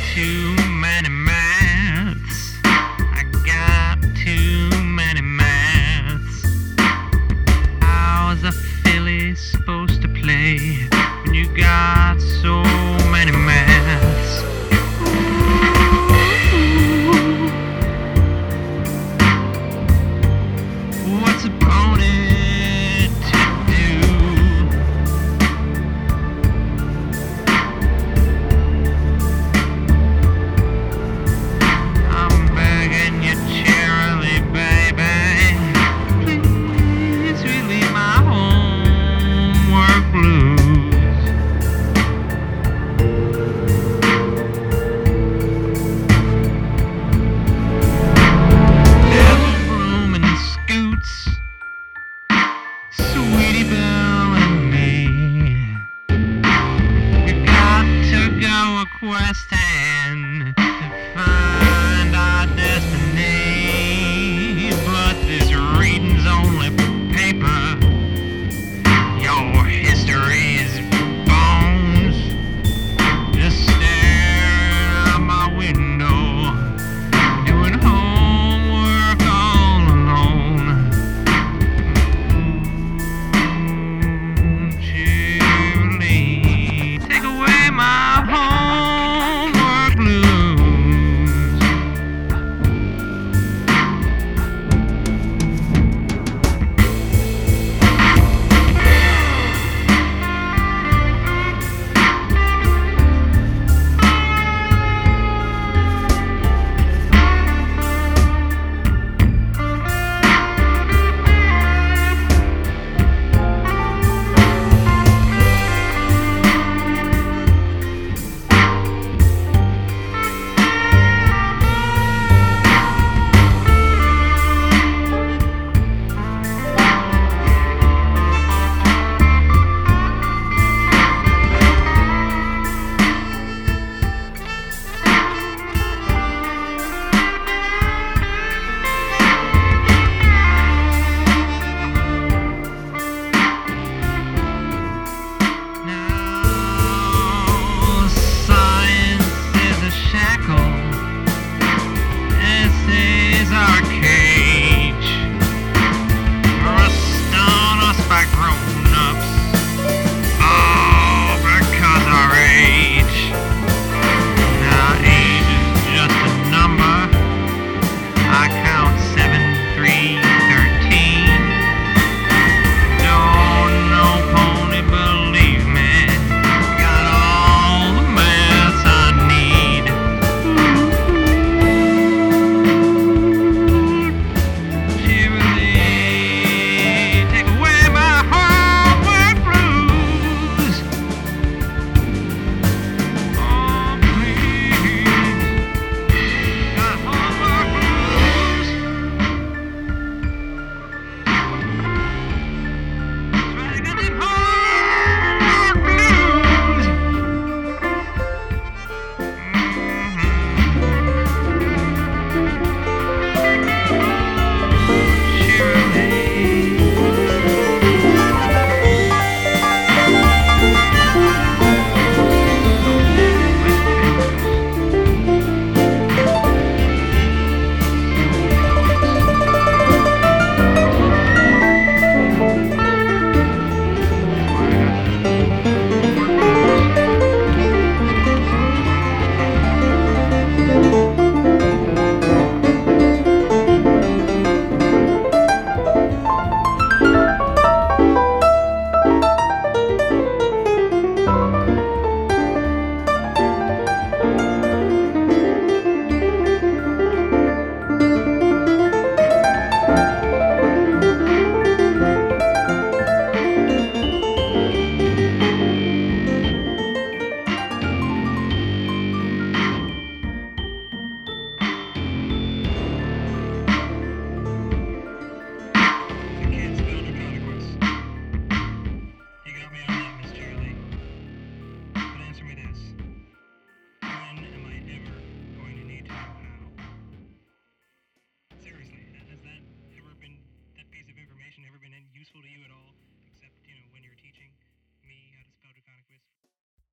too many maths. I got too many maths. How's a filly supposed to play when you got so many maths? What's a pony to do? I'm begging you cheerily, baby, please relieve my homework blues. Devil Broom and Scoots, Sweetie Belle and me, we've got to go a-questing to find our destiny. But this reading's only paper, your history is bones. Just staring out my window, doing homework all alone. Cheerily, take away my homework blues. Now science is a shackle, essays are a cage, thrust on us by grown-ups, all because our age. Now age is just a number, I count 7, 3, 13. Don't know pony, believe me, got all the maths I need. Cheerily, take away my homework blues. Oh, please, got homework blues. That's right, I got them homework blues. You got me on that, Miss Cheerily. But answer me this. When am I ever going to need to know how? Seriously, has that ever been, that piece of information ever been useful to you at all? Except, when you're teaching me how to spell Draconic Quiz?